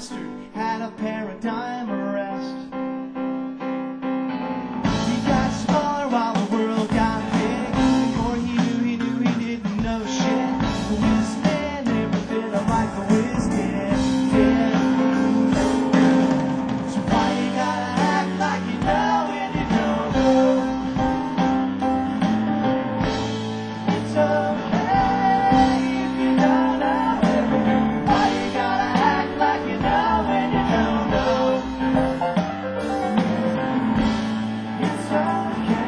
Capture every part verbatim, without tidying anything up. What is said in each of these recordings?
bastard had a paradigm arrest. He got smaller while the world got big. Before he knew, he knew he didn't know shit. The whiz man never did like the whiz kid did. So why you gotta act like you know when you don't know? It's okay if you don't know everything. Why you gotta act like you know when you don't know? It's okay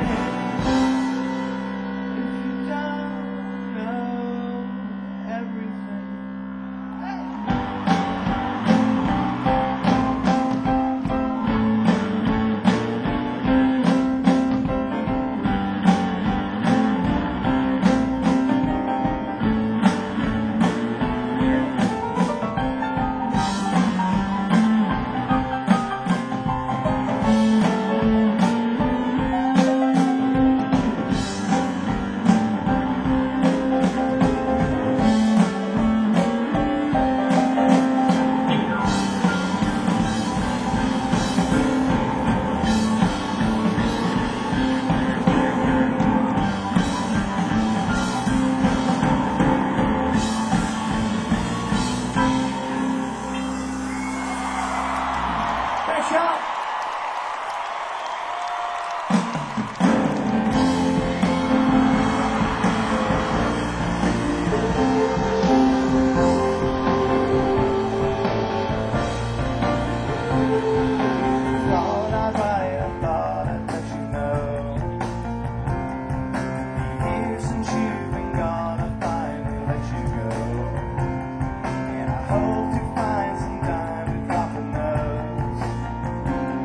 if you don't know everything. Thanks, y'all. Thought I'd write, I thought I'd let you know. Years since you've been gone, I finally let you go. And I hope to find some time to drop a note.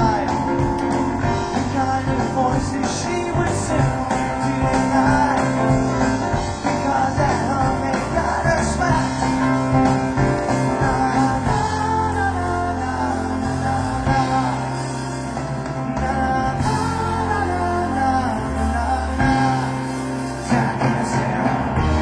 life. The kind of voices she would sing tonight. Because at home they got her smacked. Na na na na na na na na. Na na na na na na na. Jack and Sarah.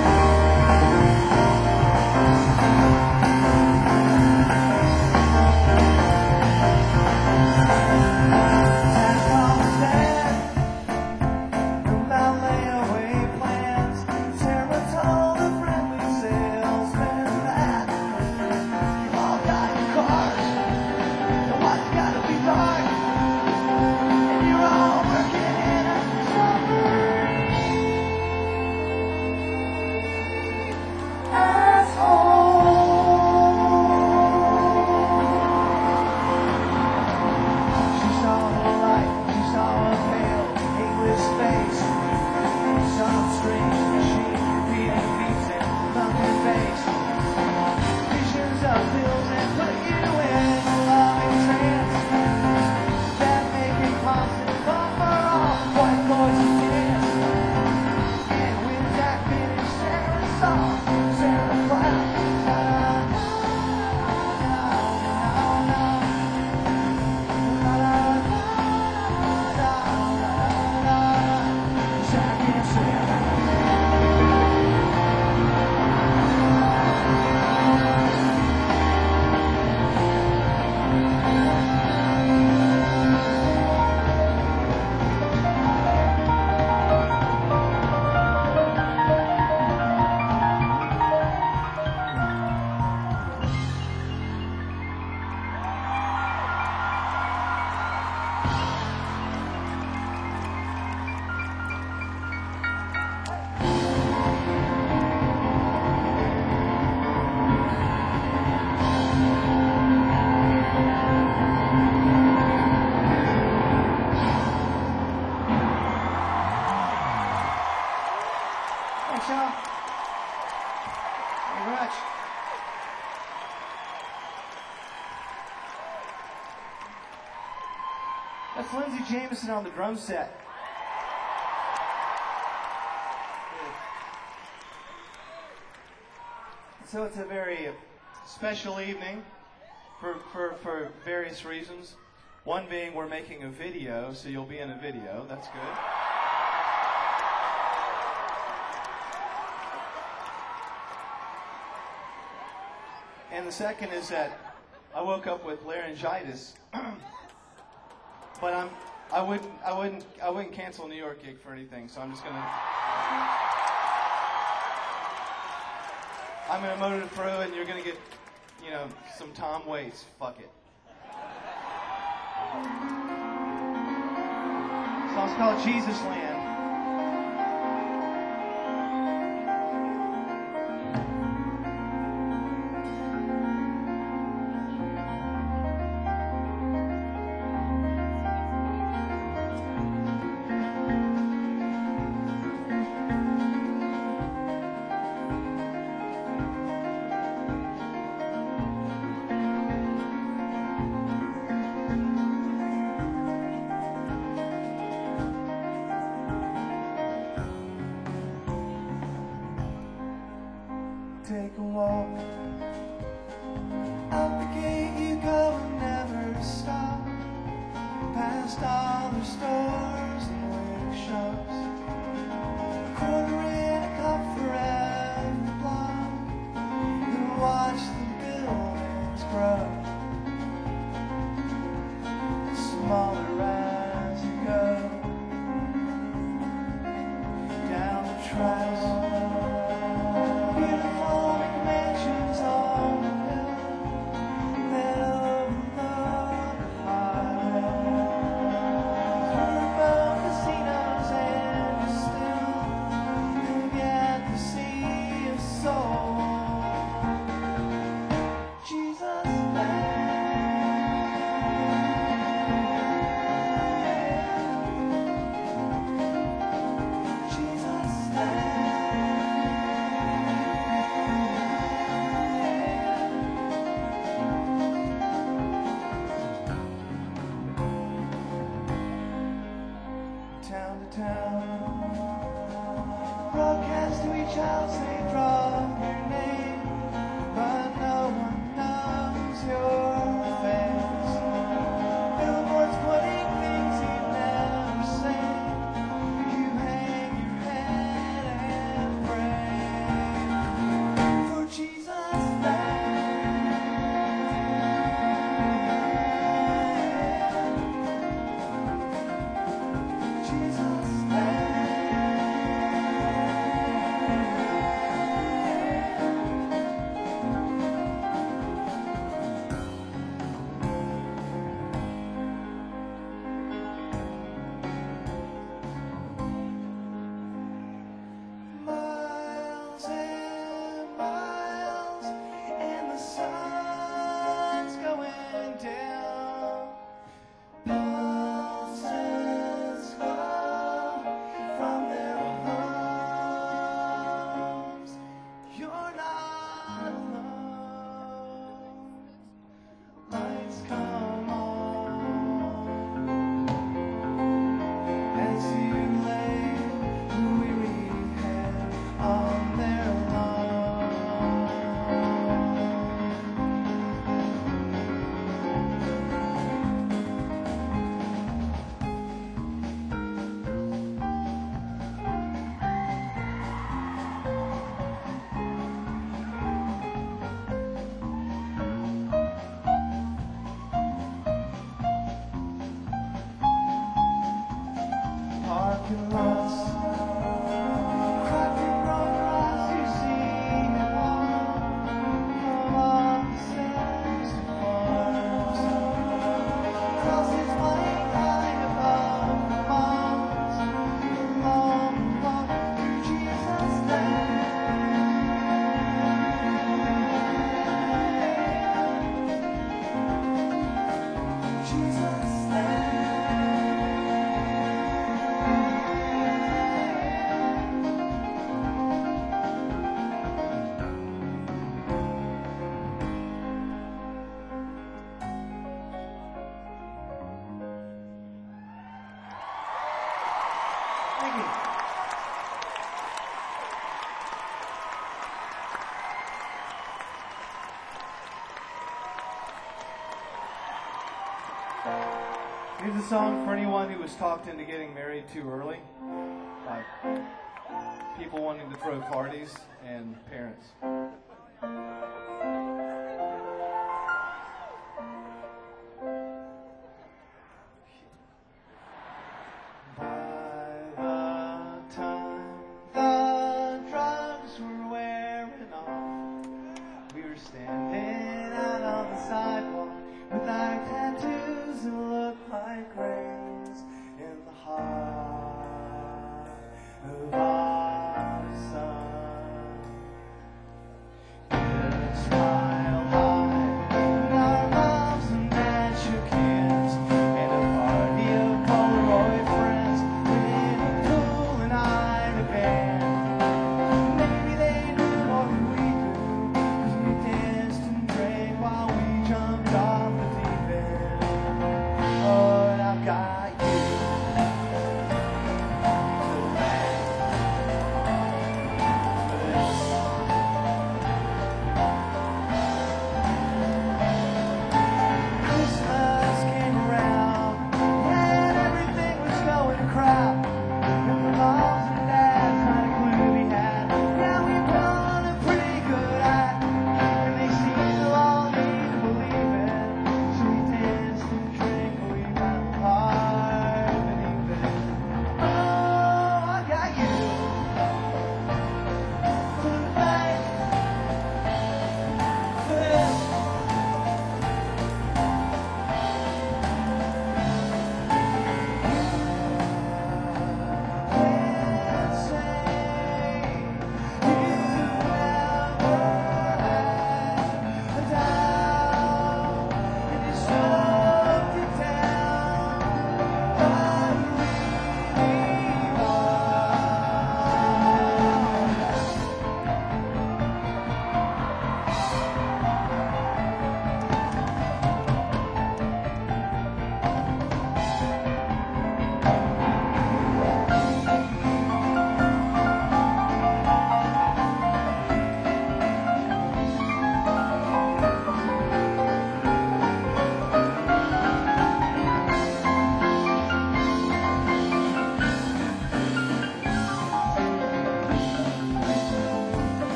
Thanks, y'all. Thank you very much. That's Lindsey Jameson on the drum set. So it's a very special evening for, for, for various reasons. One being we're making a video, so you'll be in a video. That's good. And the second is that I woke up with laryngitis, but I'm I wouldn't I wouldn't I wouldn't cancel a New York gig for anything. So I'm just gonna I'm gonna motor through, and you're gonna get, you know, some Tom Waits. Fuck it. The song's called Jesus Land. Take a walk. Out the gate you go and never stop. Past all the stores and workshops. Quarter in a cup for every block. You watch the buildings grow. Smaller as you go. Down the tracks. Casinos and town to town. Broadcast to each house they draw your name, but no one knows your face. Billboards putting things you never say. You hang your head and pray for Jesus' name. Jesus' name. Miles and miles, and the sun's going down. Pulses glow from their lungs. You're not alone. Lights come on as you lay your weary head on their lawn. Parking lots, cracking road cross, you see it walk from offices to farms. Crosses flying high above the mounds, along the walk through Jesus' name. Jesus' name. Thank you. Here's a song for anyone who was talked into getting married too early by people wanting to throw parties and parents. By the time the drugs were wearing off, we were standing out on the sidewalk with our tattoos that looked like rains in the heart of autumn. With a smile high and our moms and dads shook hands, and a party of Polaroid friends with Cool and I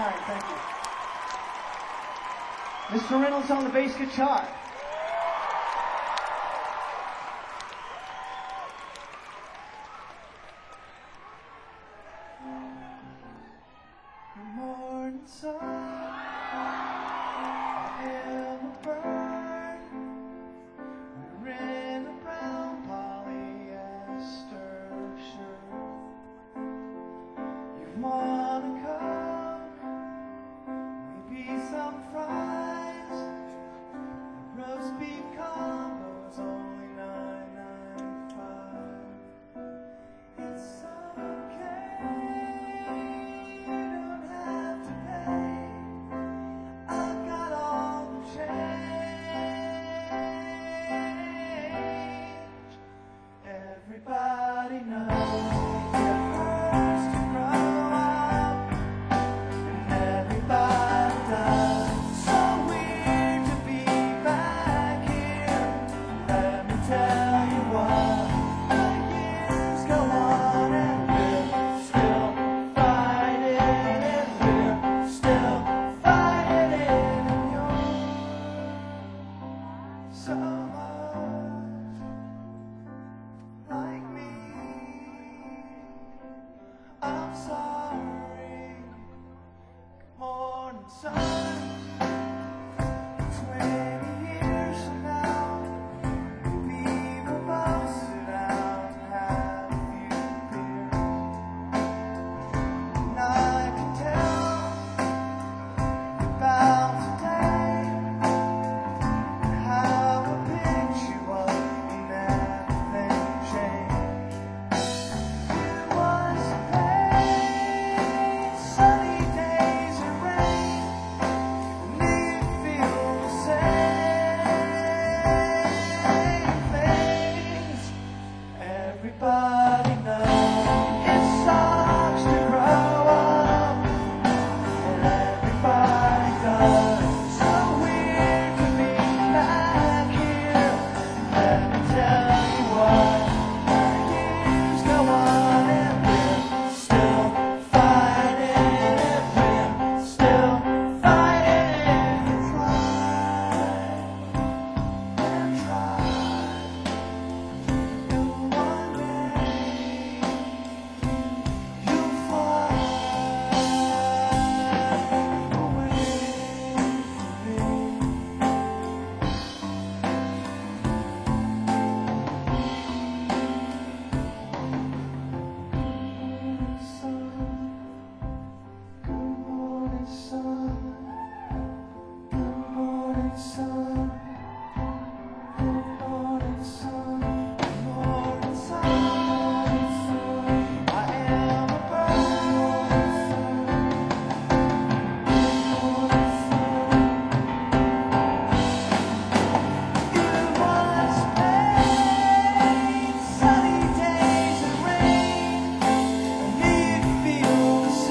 kind. Thank you. Mister Reynolds on the bass guitar. Good morning, sun. I am a bird. Wearing a brown polyester shirt. You wanna cook? Maybe some fries. Roast beef combo's only nine ninety-five. It's okay. You don't have to pay. I've got all the change. Everybody knows it hurts to grow up, and everybody does. So weird to be back here. Let me tell you what, the years go on and we're still fighting, and we're still fighting, and you're so much like me. I'm sorry. Good morning, sun. Twenty years from now, maybe we'll both sit down and have a few beers. And I can tell about today and how a picture was and everything changed. It was pain, sunny days and rain, and it feels the same things. Everybody knows it sucks to grow up, and everybody does. So weird to be back here. Let me tell you what, the years go on and we're still fighting, and we're still fighting, and try and try. And one day you'll fly away from me. Good morning, sun. Good morning, sun. Good morning, sun. Good morning, sun. I am a bird. It was pain, sunny days and rain, and it feels the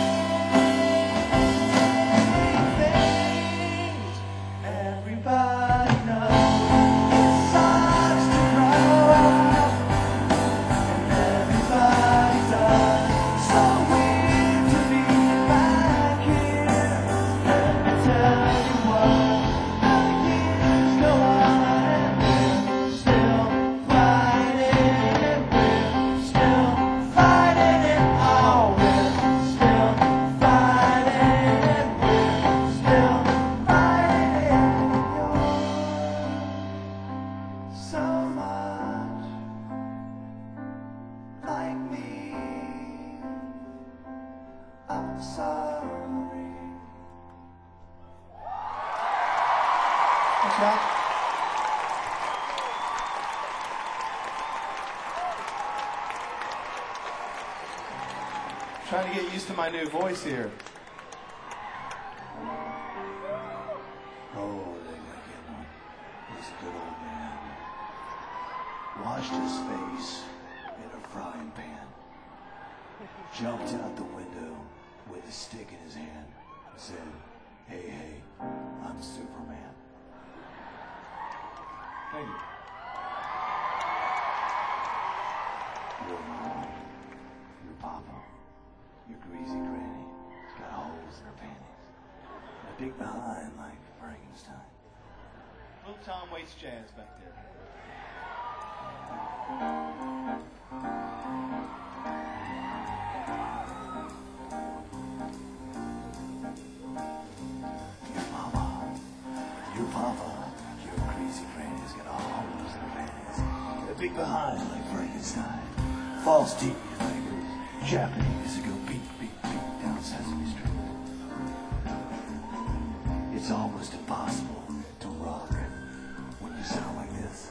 same things. Everybody knows it sucks to grow up, and everybody does. So weird to be back here. Let me tell you what, the years go on and we're still fighting, and we're still fighting, and oh, we're still fighting, and we're still fighting, and you're so much like me. I'm sorry. Thanks, y'all. Trying to get used to my new voice here. Oh, they like him. He's a good old man. Washed his face in a frying pan. Jumped out the window with a stick in his hand and said, "Hey, hey, I'm Superman." Thank you. Your mom, your papa, your greasy granny got a hold holes in her panties. And a big behind like Frankenstein. Little Tom Waits jazz back there. Your mama, your papa, your crazy friend has got a holes in her panties. And a big behind like Frankenstein. False teeth like those Japanese who go beat, beat, beat down Sesame Street. It's almost impossible to rock when you sound like this.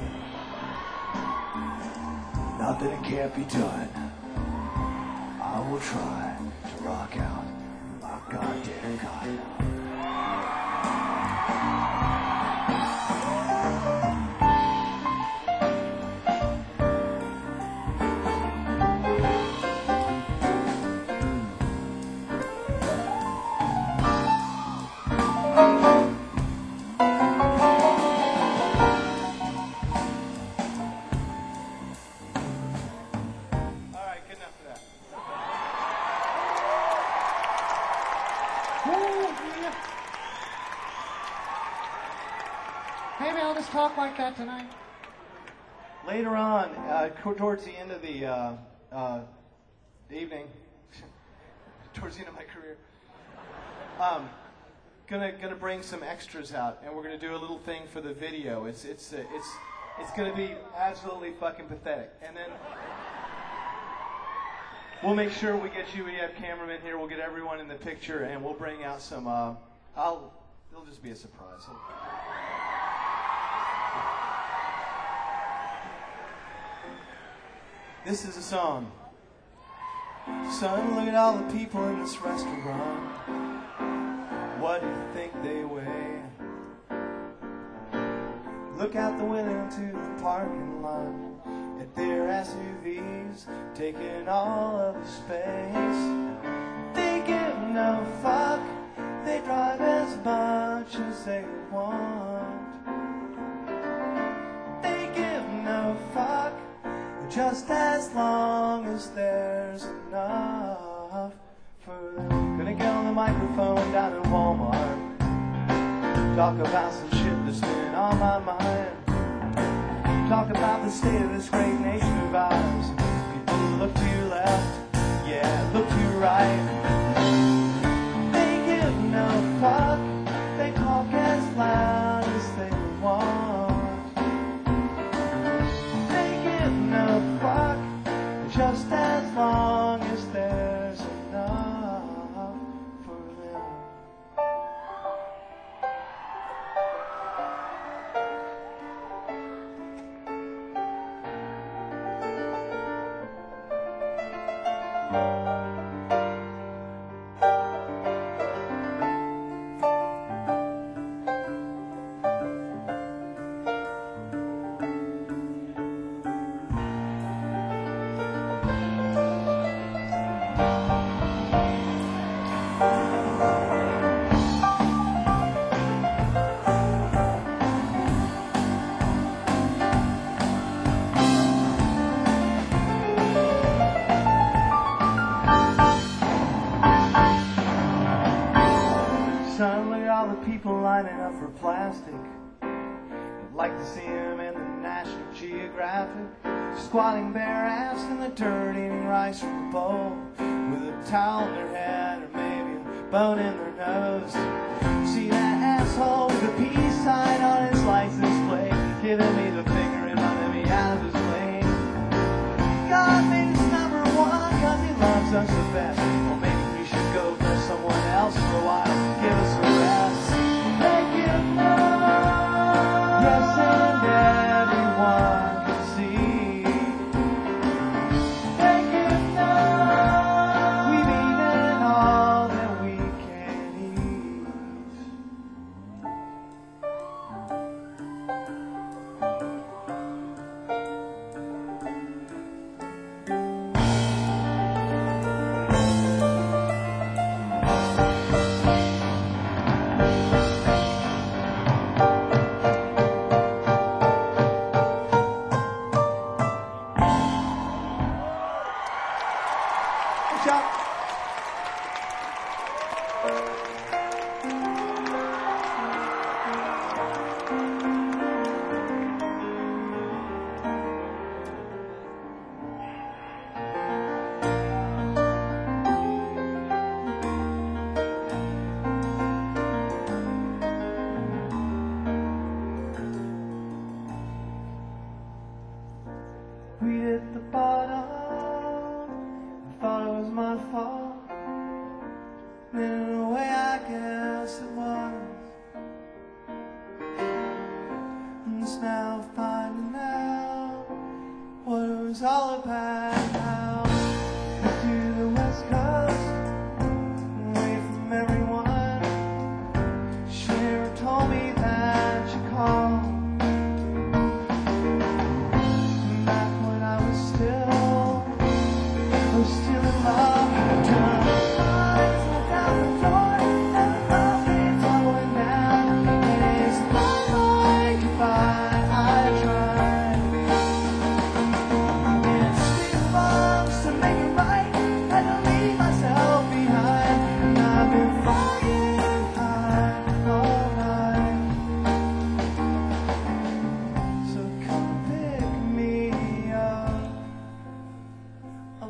Not that it can't be done. I will try to rock out my goddamn God. Maybe I'll just talk like that tonight. Later on, uh, towards the end of the uh, uh, evening, towards the end of my career, um, gonna gonna bring some extras out, and we're gonna do a little thing for the video. It's it's uh, it's it's gonna be absolutely fucking pathetic, and then we'll make sure we get you. We have cameramen here. We'll get everyone in the picture, and we'll bring out some. Uh, I'll. It'll just be a surprise. This is a song. Son, look at all the people in this restaurant. What do you think they weigh? Look out the window to the parking lot at their S U Vs, taking all of the space. They give no fuck. They drive as much as they want. They give no fuck. Just as long as there's enough for them. Gonna get on the microphone down in Walmart. Talk about some shit that's been on my mind. Talk about the state of this great nation of ours. People look to your left, yeah, look to your right. They give no fuck. They talk as loud as they want. Just as long as there's enough for them. Son, look at all the people lining up for plastic. I'd like to see them in the National Geographic, squatting bare ass in the dirt, eating rice from a bowl, with a towel in their head or maybe a bone in their nose. See that asshole with a peace sign on his license plate, giving me the finger and running me out of his lane. God made us number one cause he loves us the best. Well, maybe we should go for someone else for a while. Give us a rest. Make it love. Yes, and everyone can see. Make it love. We've eaten all that we can eat. Good job.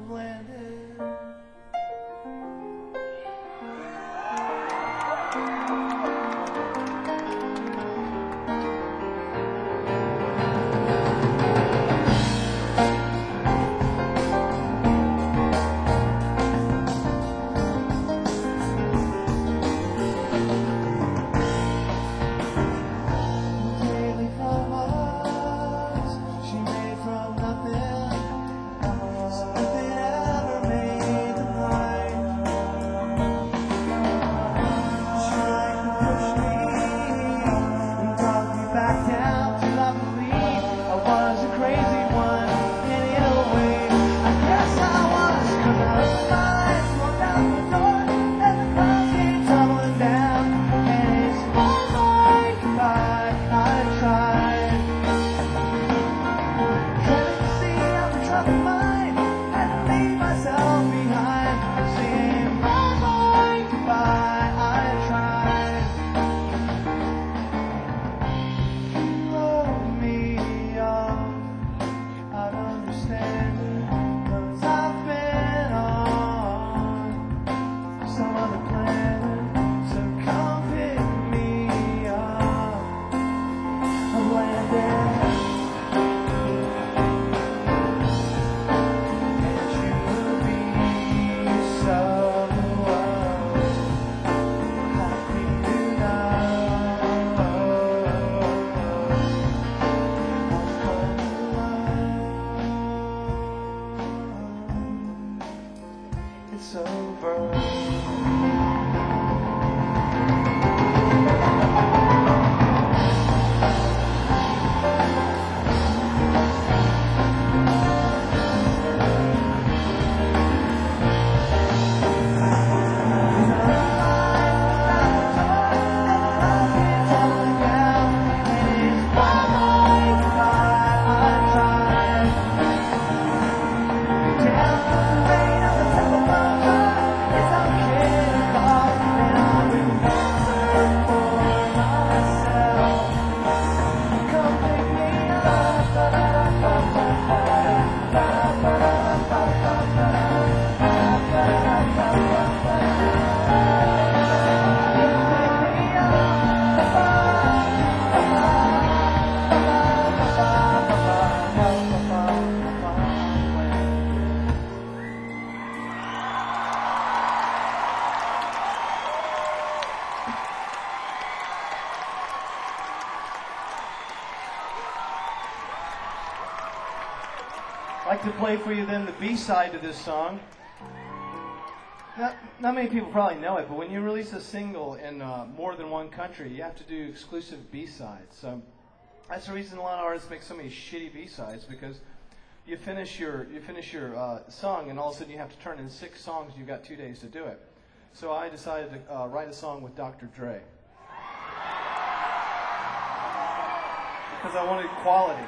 blended. Daily flowers she made from nothing. Nothing ever made them right. Trying to push me and talk me back down till I believe I was a crazy one. And in a way, I guess I was, 'cause I was blind, walked out the door, and the clouds came tumbling down. And it's bye-bye, goodbye, I tried. Couldn't see I'm in troubled mind, had to leave myself behind. Saying bye-bye, goodbye, I tried. You wrote me off, I'd understand it, 'cause I've been on some other planet. So come pick me up. I've landed. And you will be so happy to know it's over. I'd like to play for you then the B-side to this song. Not, not many people probably know it, but when you release a single in uh, more than one country, you have to do exclusive B-sides. So that's the reason a lot of artists make so many shitty B-sides, because you finish your you finish your uh, song and all of a sudden you have to turn in six songs. You've got two days to do it. So I decided to uh, write a song with Doctor Dre because I wanted quality.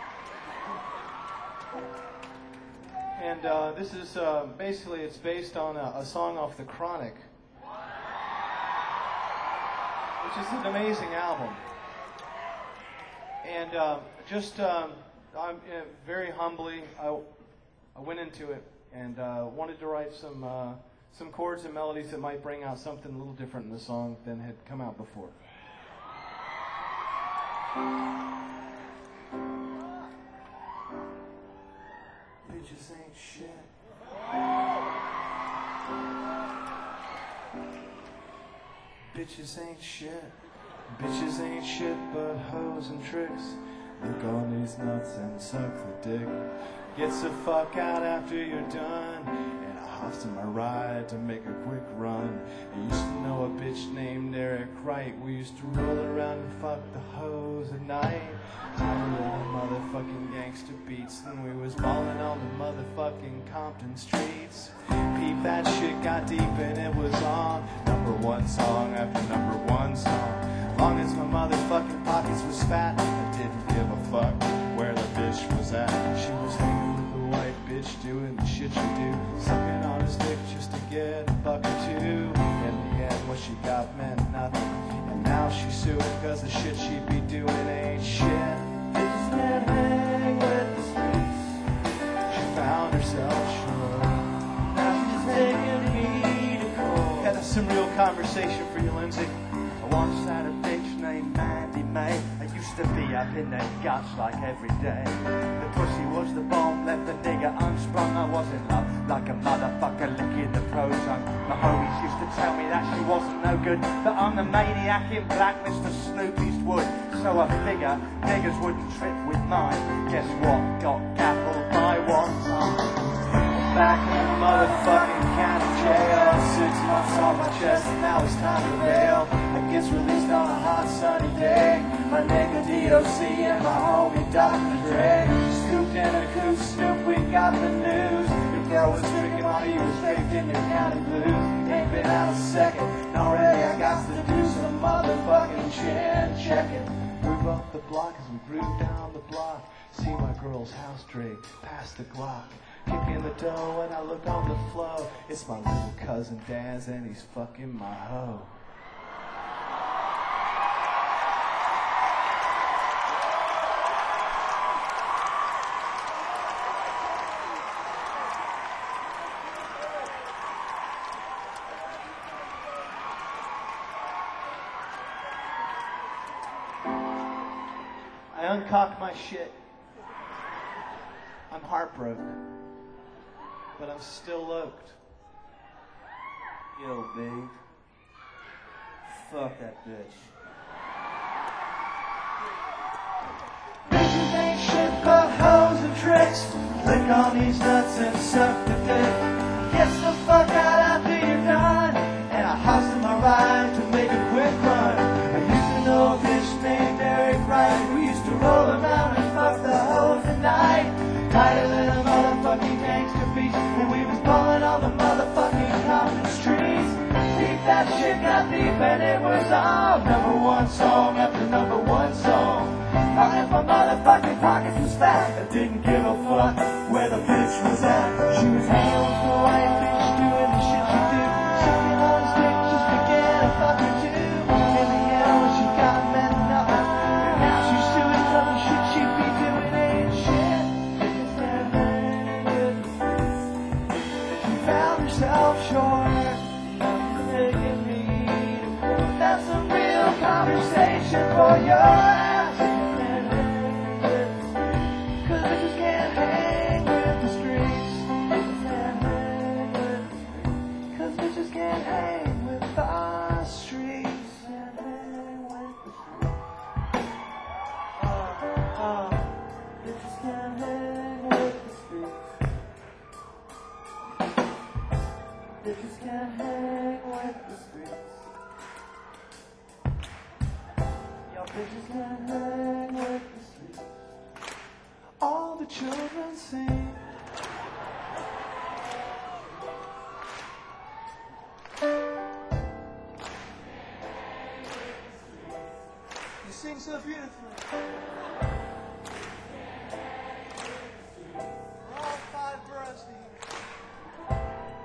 And uh, this is uh, basically, it's based on a, a song off The Chronic, which is an amazing album. And uh, just, um, I'm uh, very humbly, I, I went into it and uh, wanted to write some uh, some chords and melodies that might bring out something a little different in the song than had come out before. Bitches ain't shit. Bitches ain't shit. Bitches ain't shit but hoes and tricks. Lick on these nuts and suck the dick. Gets the fuck out after you're done. And I hops in my ride to make a quick run. I used to know a bitch named Eric Wright. We used to roll around and fuck the hoes at night. Little motherfucking gangster beats, and we was ballin' on the motherfucking Compton streets. Peep, that shit got deep and it was on. Number one song after number one song. Long as my motherfucking pockets was fat, I didn't give a fuck where the bitch was at. She was hanging with the white bitch doing the shit she do, sucking on his dick just to get a buck or two. In the end, what she got meant nothing, and now she's suing cause the shit she be doing ain't shit. Bitches can't hang with the streets. She found herself sure. some real conversation for you, Lindsay. I once had a bitch named Mandy May. I used to be up in their guts like every day. The pussy was the bomb, left the nigger unsprung. I was in love like a motherfucker licking the prozone. My homies used to tell me that she wasn't no good, that I'm the maniac in black, Mister Snoop Eastwood. So I figure niggers wouldn't trip with mine. Guess what? Got gaffeled by one time. Back in the motherfucking county jail. Six months on my chest and now it's time to bail. I gets released on a hot sunny day. My nigga D O C and my homie Doctor Dre scooped in a coupe, Snoop, we got the news. Your girl was drinking while you was draped in your county blues. Ain't been out a second, and already I got to do some motherfucking chin checking. Move up the block as we groove down the block. See my girl's house draped past the Glock. Kick in the dough and I look on the flow. It's my little cousin Daz and he's fucking my hoe. I uncocked my shit. I'm heartbroken, but I'm still loked. Yo, babe. Fuck that bitch. Bitches ain't shit but hoes and tricks. Lick on these nuts and suck the dick. Get the fuck out after you're done. And I hustle my ride to make a quick run. I used to know a bitch named Eric Wright. We used to roll around and fuck the hoes at night. Tighter than a motherfucking gangster beach when we was balling on the motherfucking Compton streets. Deep that shit got deep and it was all number one song after number one song. All if my motherfucking pockets was fat, I didn't give a fuck where the bitch was at. She was hanging with the white bitch doing the shit she do, sucking on his dick just to get a fucker too. In the end when she got mad enough, and now she's suing for the shit she be doing ain't shit. Found herself short, nothing making me to quote. That's a real conversation for your ass. Cause I just can't hang with the streets. Cause I just can't hang with the streets. Can't hang with the streets. Uh, uh, I just can't hang with the streets. Bitches can't hang with the streets. Y'all bitches can't hang with the streets. All the children sing. You sing so beautifully. We're all five birds to you.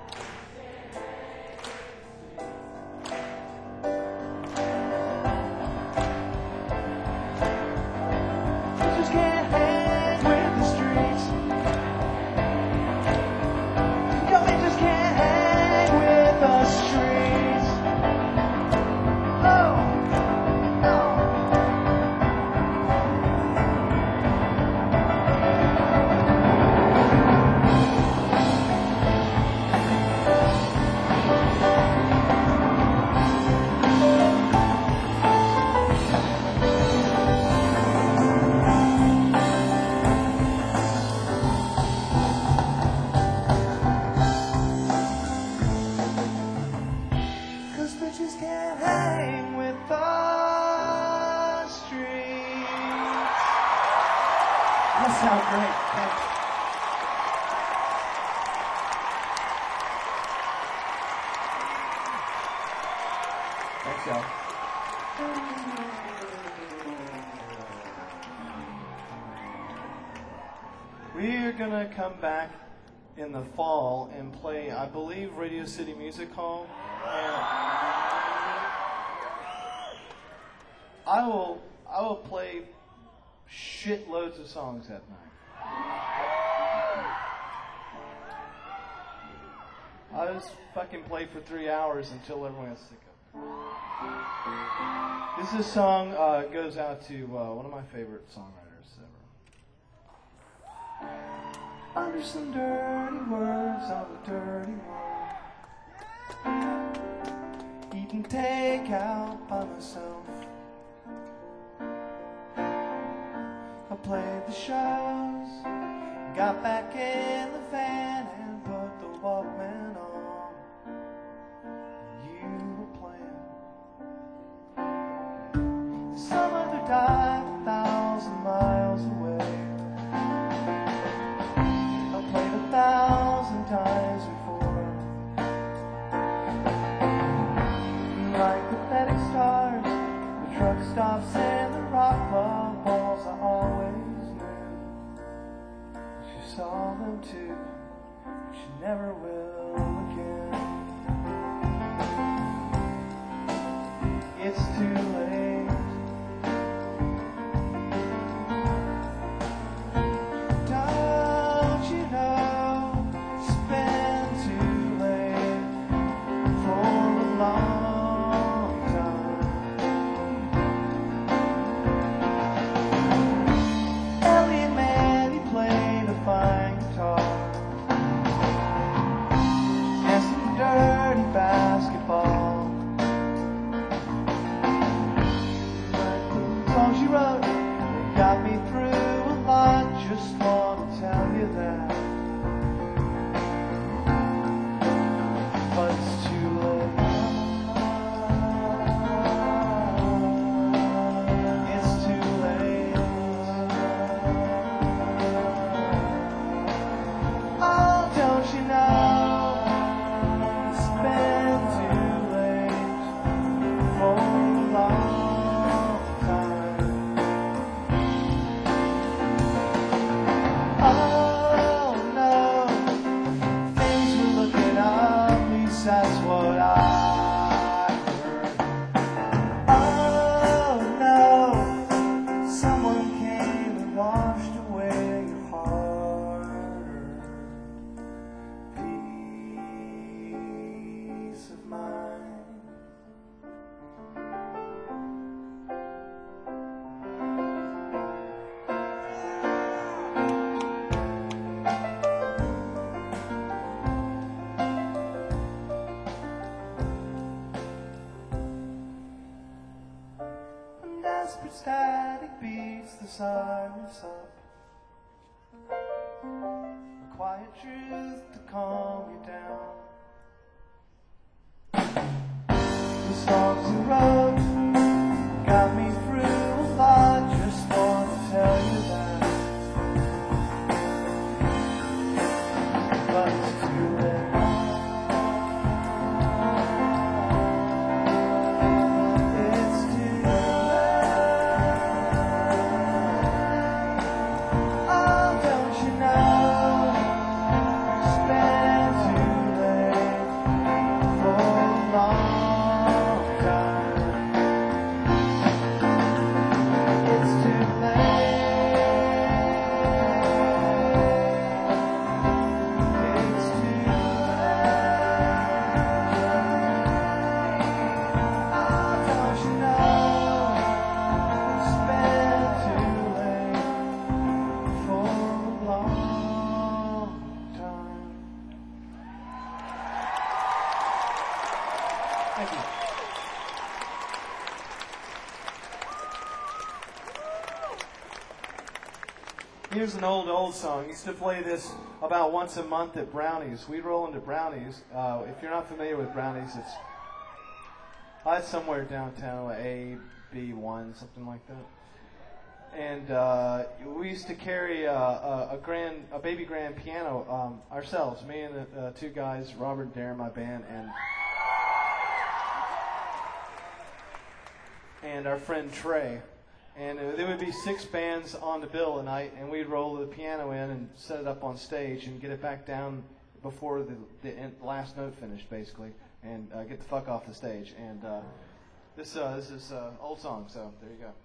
sound great. Thanks. Thanks, y'all. We're gonna come back in the fall and play, I believe, Radio City Music Hall. And I will, I will play shitloads of songs that night. I just fucking played for three hours until everyone got sick of it. This is a song uh, goes out to uh, one of my favorite songwriters ever. Under some dirty words of a dirty world, eating takeout by myself. I played the shows, got back in the van and put the Walkman on. You were playing. Some other died a thousand miles away. I played a thousand times before. Like pathetic stars, the truck stops and the rock club balls I always saw them too, but she never will again. It's too late. Don't you know it's been too late for a long time. Elliot Man, he played a fine guitar and some dirty basketball. But the songs you wrote, they got me through a lot. Just want to tell you that. But it's too late. It's too late. Oh, don't you know it's been too late for a long time. Oh no, things were looking up, at least that's what I heard. Oh no, someone came and washed away your heart. Peace of mind. When desperate static beats the silence up, a quiet truth to calm you down. The songs you wrote got me through a lot. Just want to tell you that. But it's too late. It's too late. Oh, don't you know it's been too late for a long time. It's too late. It's too late. Oh, don't you know it's been too late for a long time. Thank you. Here's an old, old song. I used to play this about once a month at Brownies. We'd roll into Brownies. Uh, if you're not familiar with Brownies, it's uh, it's somewhere downtown, like A B one, something like that. And uh, we used to carry uh, a, a grand, a baby grand piano um, ourselves. Me and the uh, two guys, Robert and Darren, my band, and and our friend Trey. And uh, there would be six bands on the bill a night, and we'd roll the piano in and set it up on stage and get it back down before the, the end, last note finished, basically, and uh, get the fuck off the stage. And uh, this uh, this is uh, old song, so there you go.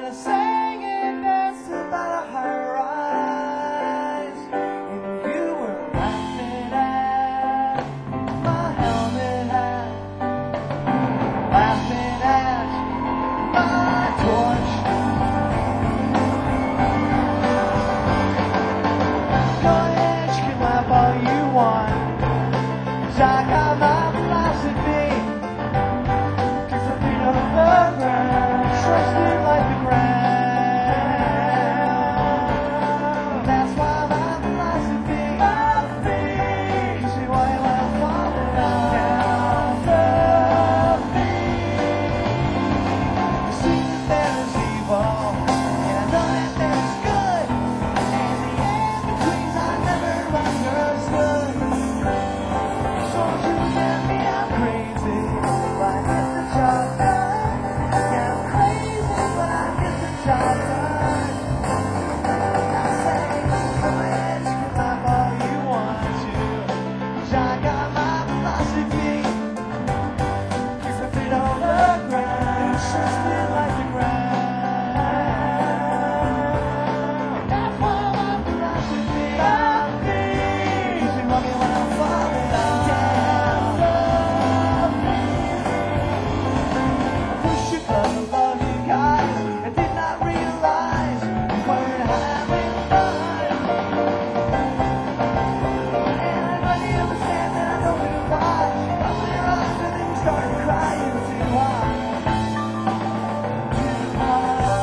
and I sang and danced about a high rise. And you were laughing at my helmet hat, laughing at my torch. Go ahead, you can laugh all you want, 'cause I got my philosophy. Cause I beat on the ground, trusted like the ground. That's why my philosophy, my feet. You see why I'm falling down the feet. You see that there's evil, and I know that there's good, and the in-betweens I never understood. So you tell me I'm crazy, but I get the job done. Yeah, I'm crazy, but I get the job done. I say, go ahead, you can laugh all you want to, 'cause I got my philosophy. Keep my feet on the ground, trusted like the ground. That's why my philosophy, my feet. You see, mommy, when I'm falling down. Push it, love, love you guys. I did not realize we weren't having fun. And I didn't understand that I don't do why. I clear eyes and then start crying too hard. Too hard.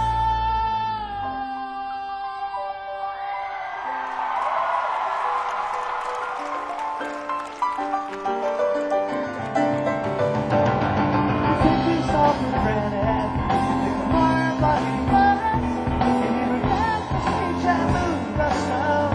You take this all for granted. You think I'm hard like you was. You forget the speech I moved the stone.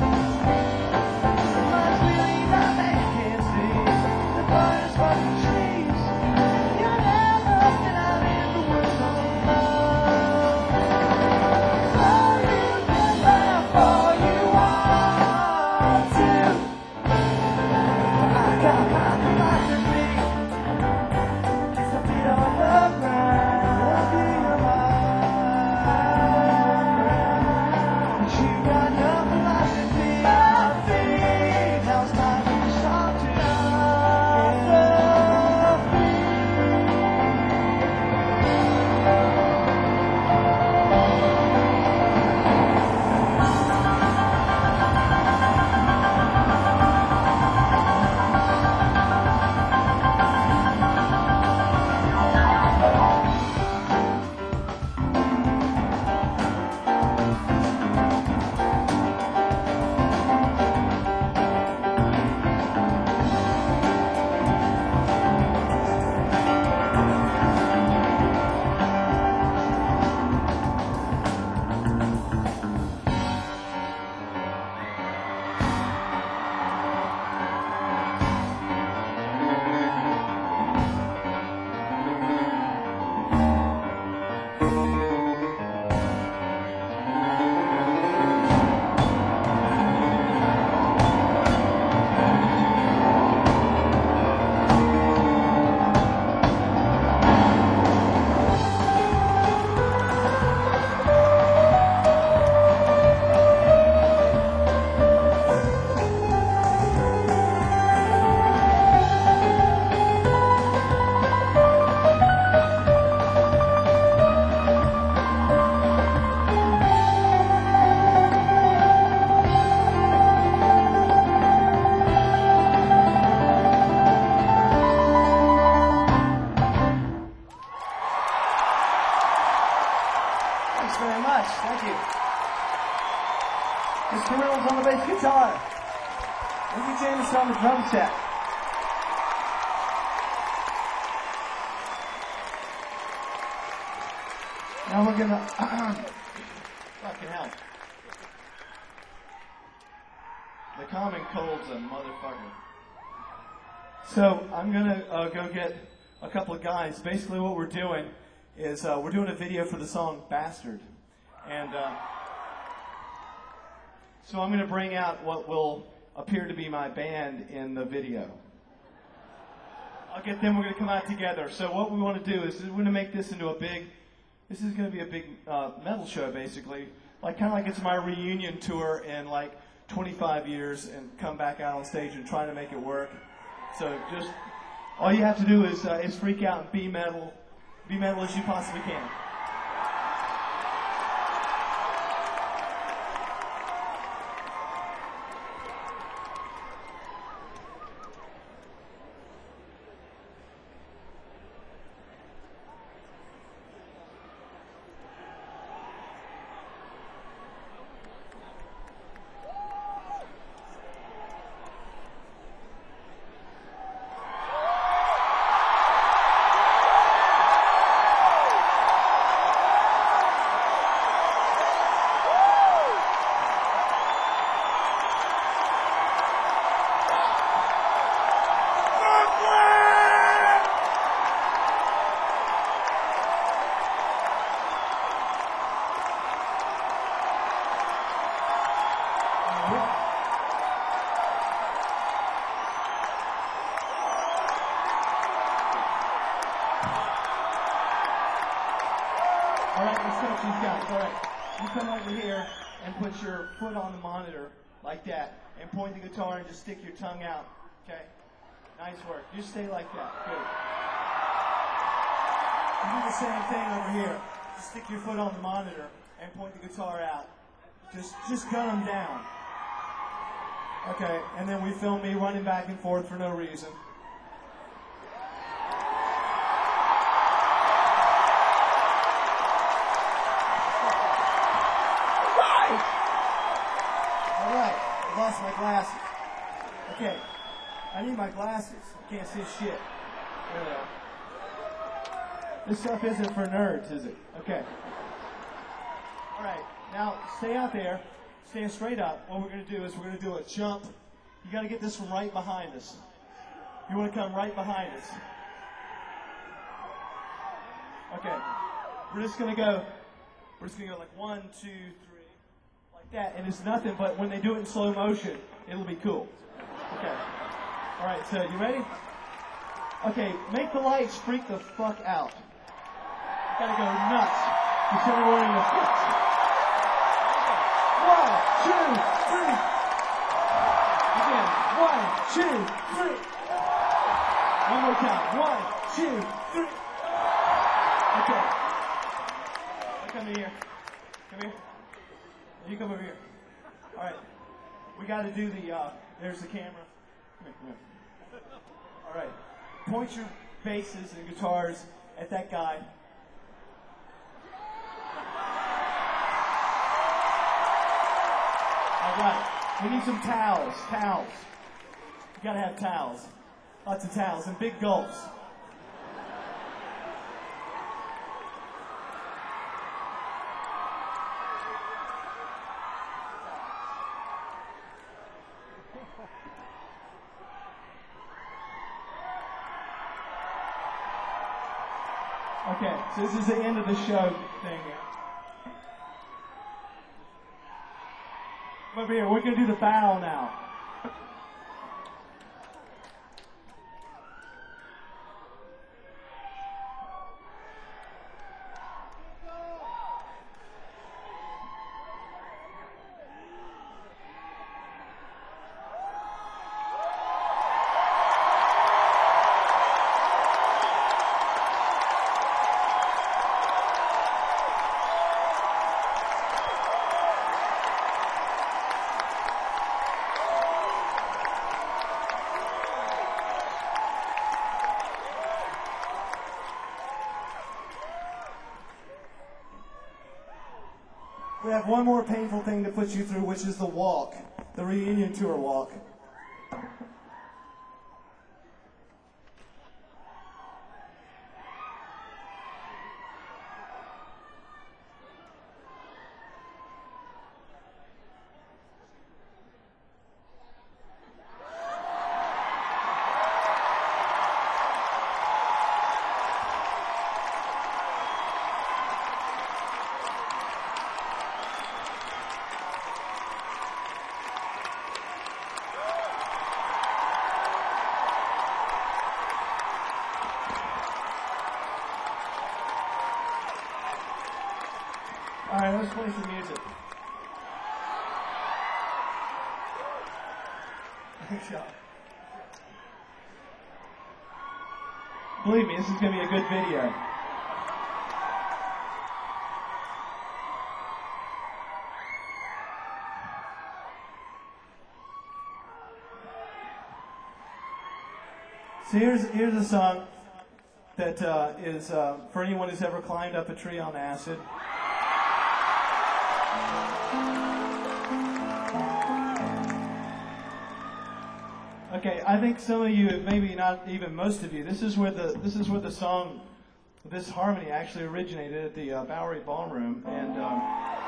Much really not that you can't see. The forest fucking trees. You're never been out in the woods alone. So you can laugh all you want to. I got my philosophy. Keep my feet on the ground. Be alive. But you got no philosophy. My feet. Now it's time for the song to Thanks very much. Thank you. Mister Reynolds on the bass guitar. Ricky James on the drum set. Now we're gonna fucking hell. The common cold's a motherfucker. So I'm gonna uh, go get a couple of guys. Basically, what we're doing is uh, we're doing a video for the song "Bastard," and uh, so I'm gonna bring out what will appear to be my band in the video. I'll get them. We're gonna come out together. So what we want to do is we're gonna make this into a big this is going to be a big uh, metal show, basically. Like kind of like it's my reunion tour in like twenty-five years, and come back out on stage and try to make it work. So just all you have to do is uh, is freak out and be metal, be metal as you possibly can. All right, let's coach these guys. All right, you come over here and put your foot on the monitor like that, and point the guitar and just stick your tongue out. Okay, nice work. Just stay like that. Good. You do the same thing over here. Just stick your foot on the monitor and point the guitar out. Just, just gun them down. Okay, and then we film me running back and forth for no reason. All right, I lost my glasses. Okay, I need my glasses. I can't see shit. There they are. This stuff isn't for nerds, is it? Okay. All right, now stay out there. Stand straight up. What we're going to do is we're going to do a jump. You got to get this from right behind us. You want to come right behind us. Okay. We're just going to go, we're just going to go like one, two, three, like that. And it's nothing, but when they do it in slow motion, it'll be cool. Okay. All right, so you ready? Okay, make the lights freak the fuck out. You got to go nuts. You said we're in the fits. One, two, three. Again, one, two, three. One more count. One, two, three. Okay. Now come in here. Come here. You come over here. All right. We got to do the, uh, there's the camera. Come here, come here. All right. Point your basses and guitars at that guy. All right. We need some towels. Towels. You gotta have towels. Lots of towels and big gulps. Okay, so this is the end of the show thing here. Come over here, we're going to do the bow now. We have one more painful thing to put you through, which is the walk, the reunion tour walk. let's play some music. Thanks, y'all. Believe me, this is going to be a good video. So here's here's a song that uh, is uh, for anyone who's ever climbed up a tree on acid. Okay, I think some of you, maybe not even most of you, this is where the this is where the song, this harmony actually originated at the uh, Bowery Ballroom, and um,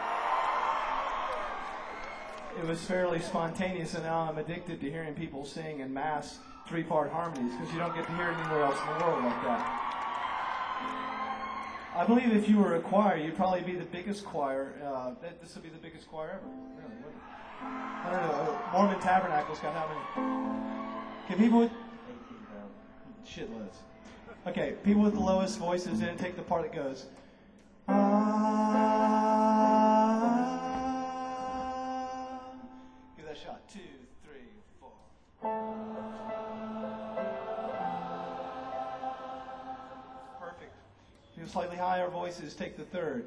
it was fairly spontaneous. And now I'm addicted to hearing people sing in mass three-part harmonies because you don't get to hear it anywhere else in the world like that. I believe if you were a choir, you'd probably be the biggest choir. Uh, this would be the biggest choir ever. Really, wouldn't it? I don't know. Mormon Tabernacle's got how many? Can people with shitloads? Okay, people with the lowest voices then take the part that goes. Ah. Give that a shot. Two, three, four. Perfect. People slightly higher voices take the third.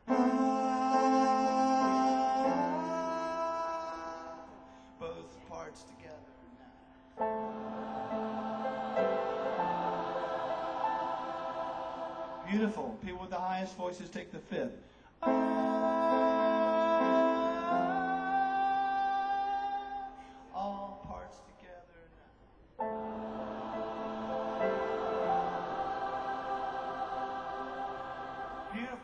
Both parts together now. Beautiful. People with the highest voices take the fifth. All parts together now. Beautiful.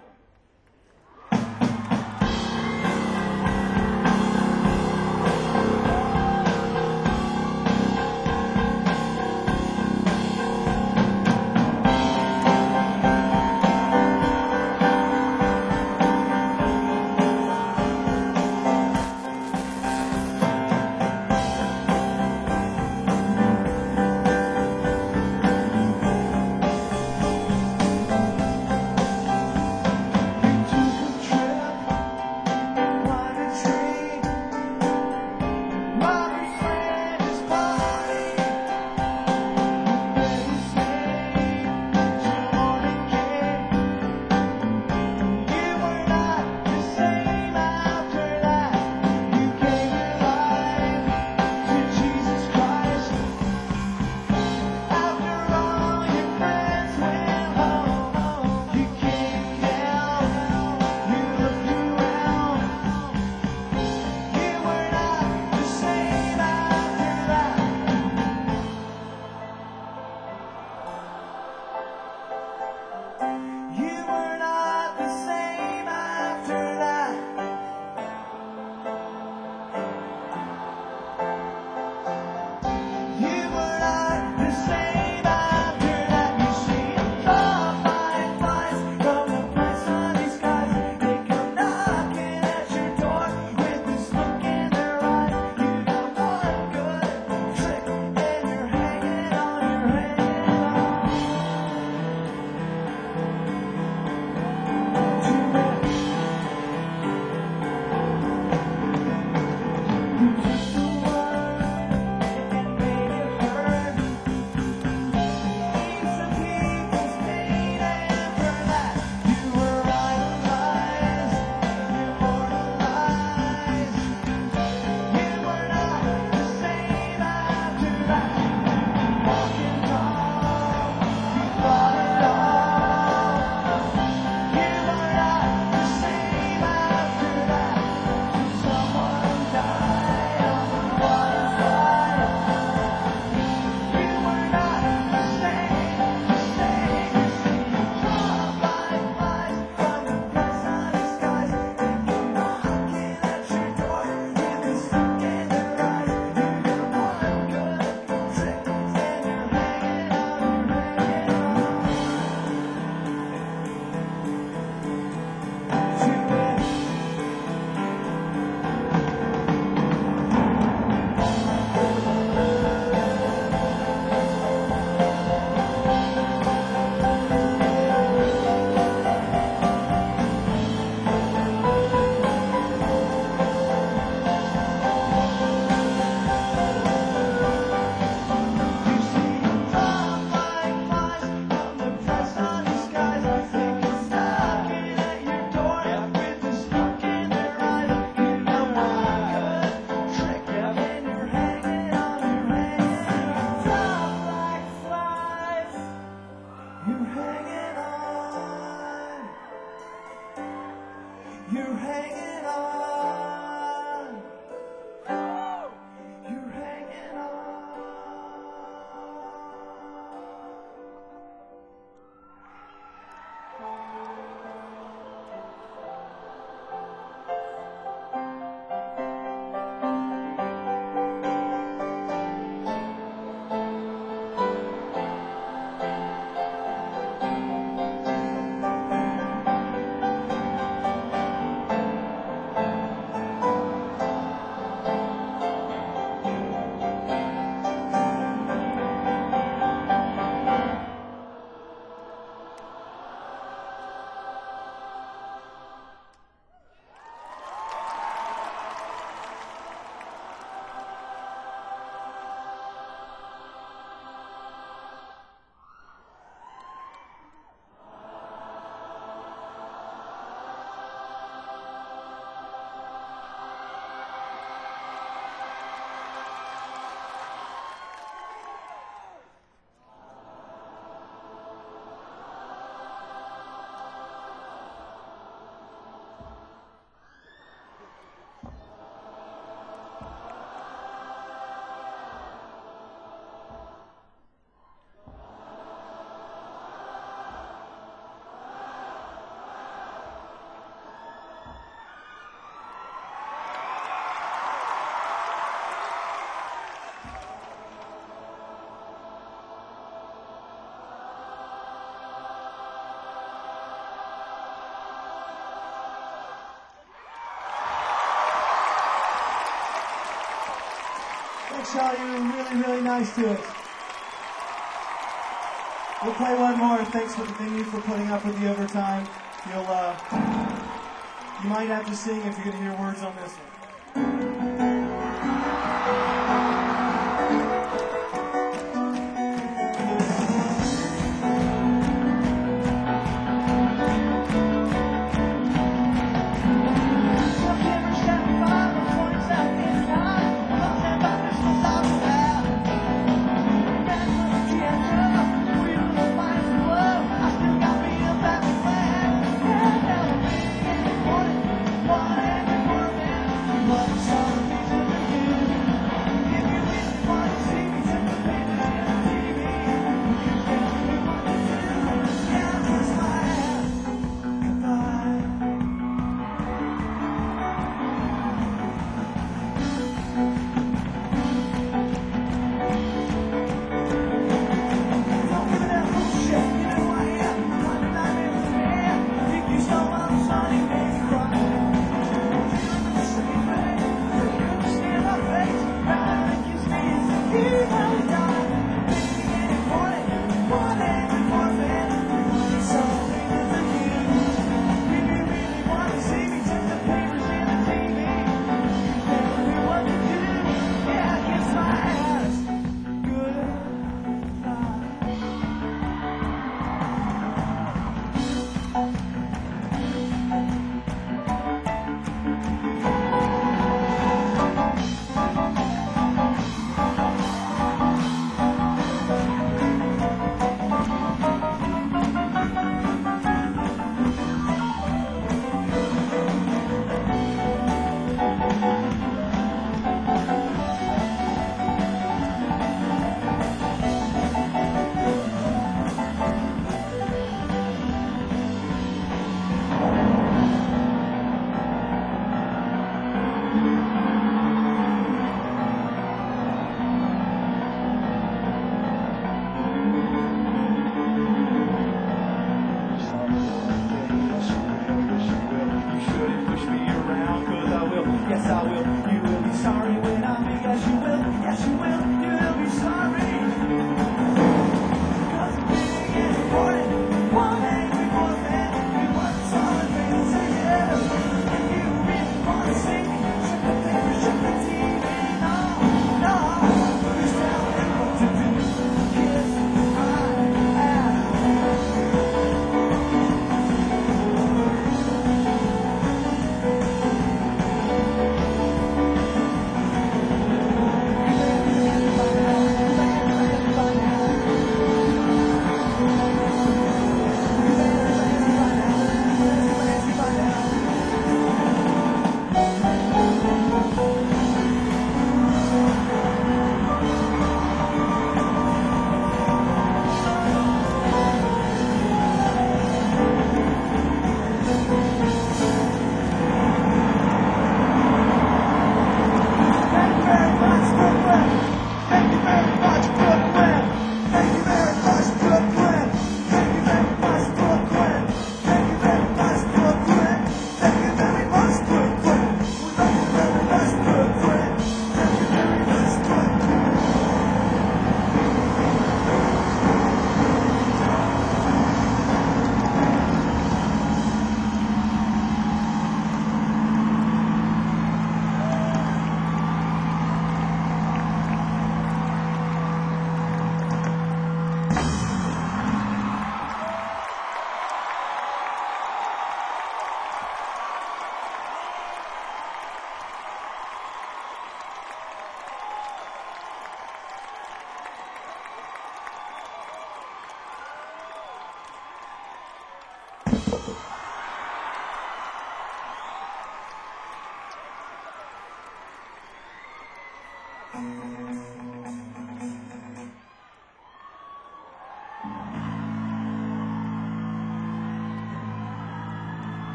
Thanks, y'all. You were really, really nice to us. We'll play one more. Thanks for the venue for putting up with the overtime. You'll, uh, you might have to sing if you're going to hear words on this one.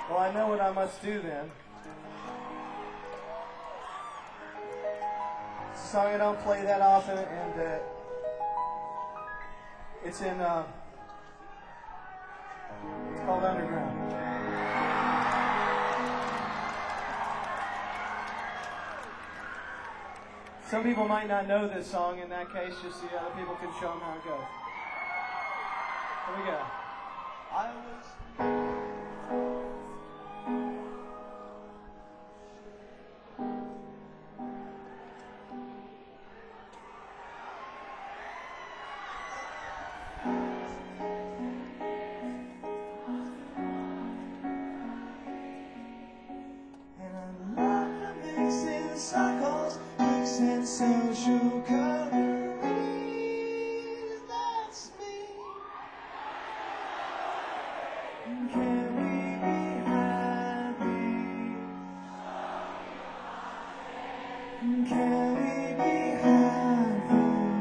Well, I know what I must do then. It's a song I don't play that often, and uh, it's in, uh, it's called Underground. Some people might not know this song. In that case, just so other people can show them how it goes. Here we go. I was... Circles, mix and social coloring. That's me. Can we be happy? Can we be happy?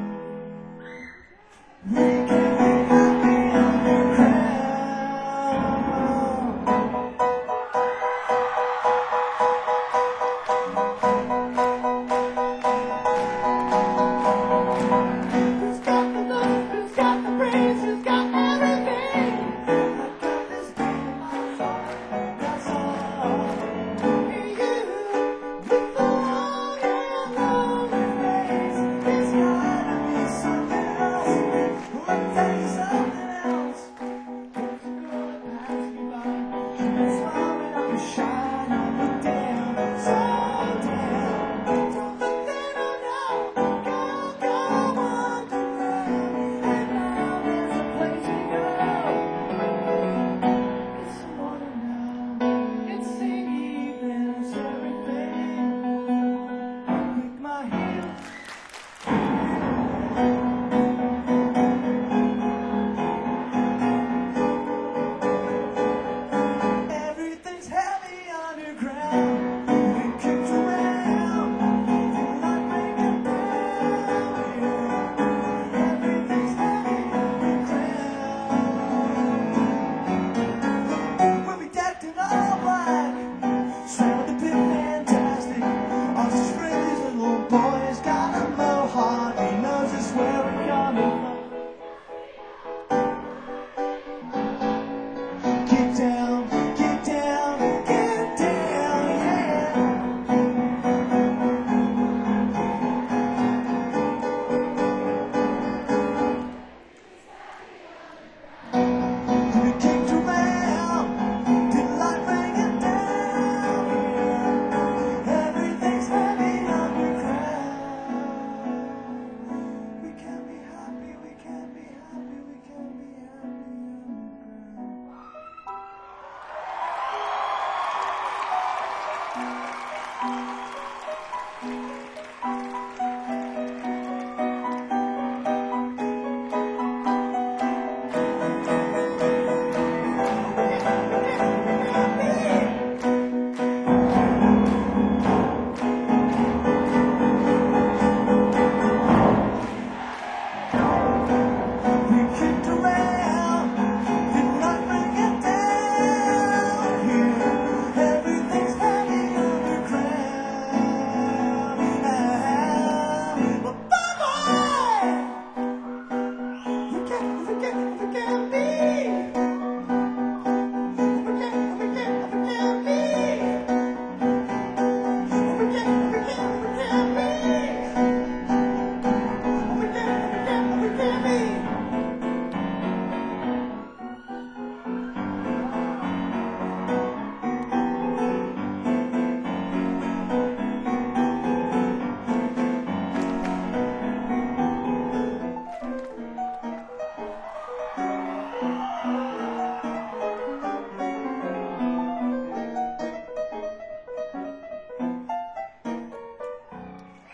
We can be happy underground.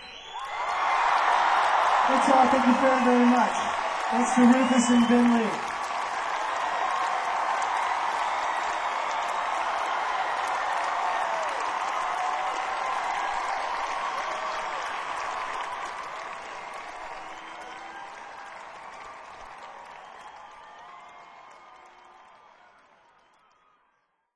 That's all. Thank you very, very much. That's the Rufus and Ben Lee.